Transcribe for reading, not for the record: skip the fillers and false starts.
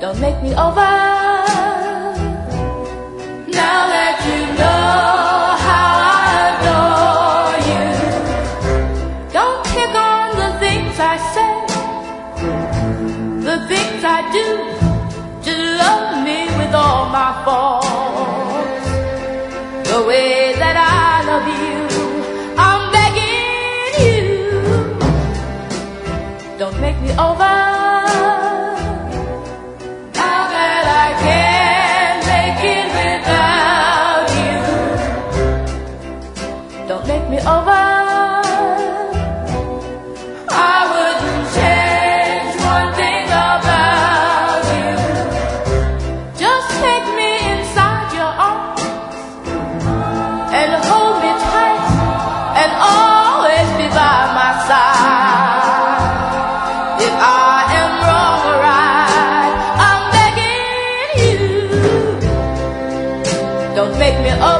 Don't make me over. Now that you know how I adore you, don't pick on the things I say, the things I do. Just love me with all my faults, the way that I love you. I'm begging you, don't make me over. Don't make me over. I wouldn't change one thing about you. Just take me inside your arms and hold me tight and always be by my side. If I am wrong or right, I'm begging you, don't make me over.